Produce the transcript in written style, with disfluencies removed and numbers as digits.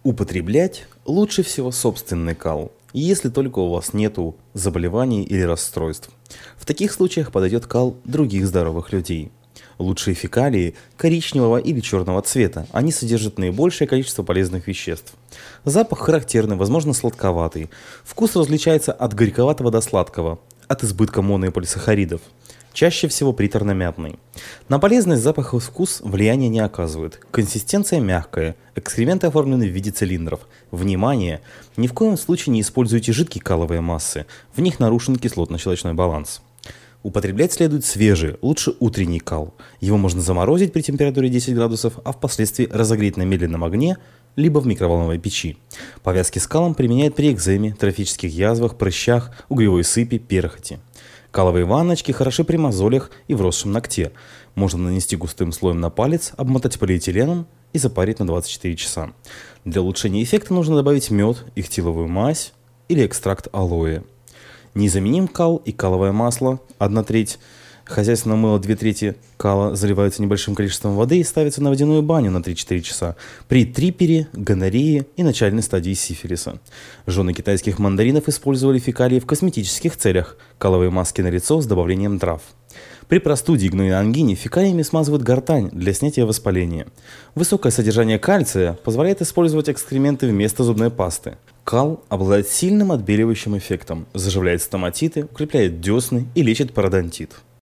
Употреблять лучше всего собственный кал, если только у вас нету заболеваний или расстройств. В таких случаях подойдет кал других здоровых людей. Лучшие фекалии коричневого или черного цвета, они содержат наибольшее количество полезных веществ. Запах характерный, возможно сладковатый. Вкус различается от горьковатого до сладкого, от избытка моно- и полисахаридов. Чаще всего приторно-мятный. На полезность запах и вкус влияния не оказывают. Консистенция мягкая, экскременты оформлены в виде цилиндров. Внимание! Ни в коем случае не используйте жидкие каловые массы, в них нарушен кислотно-щелочной баланс. Употреблять следует свежий, лучше утренний кал. Его можно заморозить при температуре 10 градусов, а впоследствии разогреть на медленном огне, либо в микроволновой печи. Повязки с калом применяют при экземе, трофических язвах, прыщах, угревой сыпи, перхоти. Каловые ванночки хороши при мозолях и вросшем ногте. Можно нанести густым слоем на палец, обмотать полиэтиленом и запарить на 24 часа. Для улучшения эффекта нужно добавить мед, ихтиловую мазь или экстракт алоэ. Незаменим кал и каловое масло 1/3. Хозяйственное мыло 2/3 кала заливаются небольшим количеством воды и ставятся на водяную баню на 3-4 часа при трипере, гонореи и начальной стадии сифилиса. Жены китайских мандаринов использовали фекалии в косметических целях, каловые маски на лицо с добавлением трав. При простуде и гнойной ангине фекалиями смазывают гортань для снятия воспаления. Высокое содержание кальция позволяет использовать экскременты вместо зубной пасты. Кал обладает сильным отбеливающим эффектом, заживляет стоматиты, укрепляет десны и лечит пародонтит.